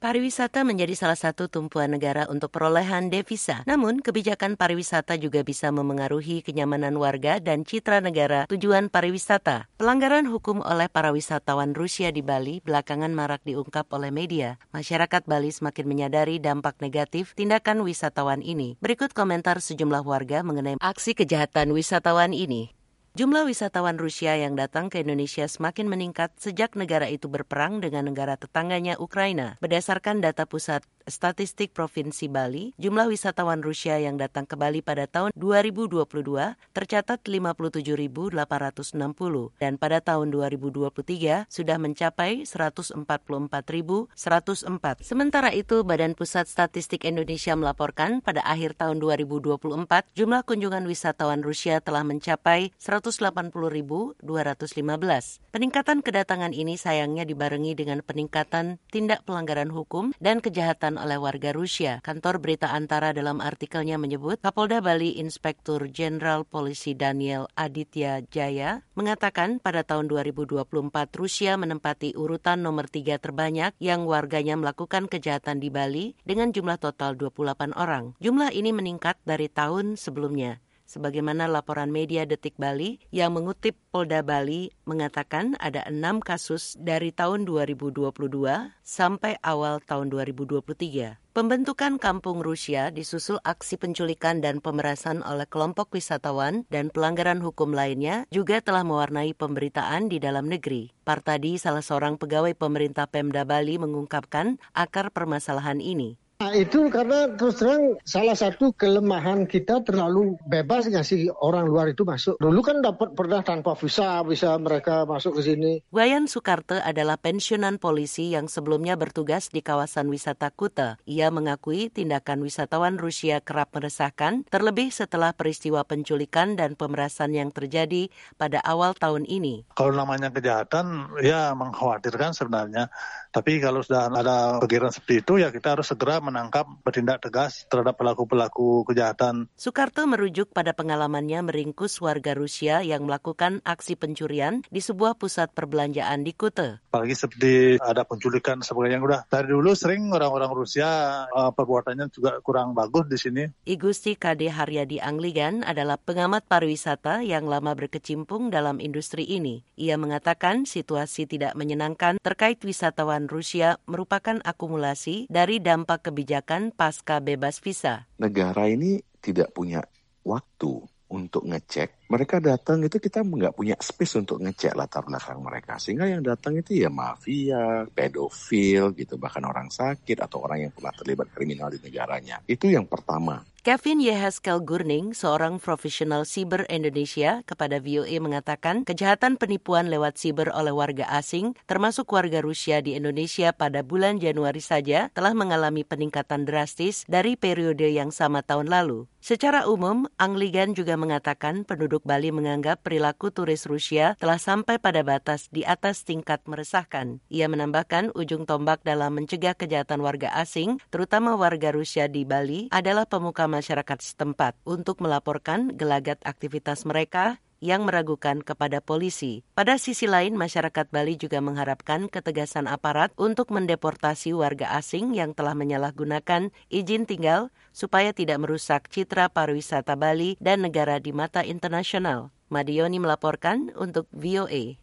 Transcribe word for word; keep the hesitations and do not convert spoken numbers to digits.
Pariwisata menjadi salah satu tumpuan negara untuk perolehan devisa. Namun, kebijakan pariwisata juga bisa memengaruhi kenyamanan warga dan citra negara tujuan pariwisata. Pelanggaran hukum oleh para wisatawan Rusia di Bali belakangan marak diungkap oleh media. Masyarakat Bali semakin menyadari dampak negatif tindakan wisatawan ini. Berikut komentar sejumlah warga mengenai aksi kejahatan wisatawan ini. Jumlah wisatawan Rusia yang datang ke Indonesia semakin meningkat sejak negara itu berperang dengan negara tetangganya Ukraina. Berdasarkan data Pusat Statistik Provinsi Bali, jumlah wisatawan Rusia yang datang ke Bali pada tahun dua ribu dua puluh dua tercatat lima puluh tujuh ribu delapan ratus enam puluh dan pada tahun dua ribu dua puluh tiga sudah mencapai seratus empat puluh empat ribu seratus empat. Sementara itu, Badan Pusat Statistik Indonesia melaporkan pada akhir tahun dua ribu dua puluh empat jumlah kunjungan wisatawan Rusia telah mencapai seratus delapan puluh ribu dua ratus lima belas. Peningkatan kedatangan ini sayangnya dibarengi dengan peningkatan tindak pelanggaran hukum dan kejahatan oleh warga Rusia. Kantor Berita Antara dalam artikelnya menyebut Kapolda Bali Inspektur Jenderal Polisi Daniel Aditya Jaya mengatakan pada tahun dua ribu dua puluh empat Rusia menempati urutan nomor tiga terbanyak yang warganya melakukan kejahatan di Bali dengan jumlah total dua puluh delapan orang. Jumlah ini meningkat dari tahun sebelumnya. Sebagaimana laporan media Detik Bali yang mengutip Polda Bali mengatakan ada enam kasus dari tahun dua ribu dua puluh dua sampai awal tahun dua ribu dua puluh tiga. Pembentukan kampung Rusia disusul aksi penculikan dan pemerasan oleh kelompok wisatawan dan pelanggaran hukum lainnya juga telah mewarnai pemberitaan di dalam negeri. Partadi, salah seorang pegawai pemerintah Pemda Bali, mengungkapkan akar permasalahan ini. Nah, itu karena terus terang salah satu kelemahan kita terlalu bebas ngasih orang luar itu masuk. Dulu kan dapat pernah tanpa visa bisa mereka masuk ke sini. Wayan Sukarte adalah pensiunan polisi yang sebelumnya bertugas di kawasan wisata Kuta. Ia mengakui tindakan wisatawan Rusia kerap meresahkan, terlebih setelah peristiwa penculikan dan pemerasan yang terjadi pada awal tahun ini. Kalau namanya kejahatan, ya mengkhawatirkan sebenarnya. Tapi kalau sudah ada pikiran seperti itu, ya kita harus segera menangkap, bertindak tegas terhadap pelaku-pelaku kejahatan. Sukarte merujuk pada pengalamannya meringkus warga Rusia yang melakukan aksi pencurian di sebuah pusat perbelanjaan di Kuta. Apalagi seperti ada penculikan sebagainya, udah dari dulu sering orang-orang Rusia uh, perbuatannya juga kurang bagus di sini. I Gusti K D Haryadi Angligan adalah pengamat pariwisata yang lama berkecimpung dalam industri ini. Ia mengatakan situasi tidak menyenangkan terkait wisatawan Rusia merupakan akumulasi dari dampak kebijakan pasca bebas visa. Negara ini tidak punya waktu untuk ngecek. Mereka datang itu kita nggak punya space untuk ngecek latar belakang mereka. Sehingga yang datang itu ya mafia, pedofil gitu, bahkan orang sakit atau orang yang pernah terlibat kriminal di negaranya. Itu yang pertama. Kevin Yeheskel Gurning, seorang profesional siber Indonesia, kepada V O A mengatakan kejahatan penipuan lewat siber oleh warga asing, termasuk warga Rusia di Indonesia pada bulan Januari saja, telah mengalami peningkatan drastis dari periode yang sama tahun lalu. Secara umum, Angligan juga mengatakan penduduk Bali menganggap perilaku turis Rusia telah sampai pada batas di atas tingkat meresahkan. Ia menambahkan ujung tombak dalam mencegah kejahatan warga asing, terutama warga Rusia di Bali, adalah pemuka masyarakat setempat untuk melaporkan gelagat aktivitas mereka yang meragukan kepada polisi. Pada sisi lain, masyarakat Bali juga mengharapkan ketegasan aparat untuk mendeportasi warga asing yang telah menyalahgunakan izin tinggal supaya tidak merusak citra pariwisata Bali dan negara di mata internasional. Madioni melaporkan untuk V O A.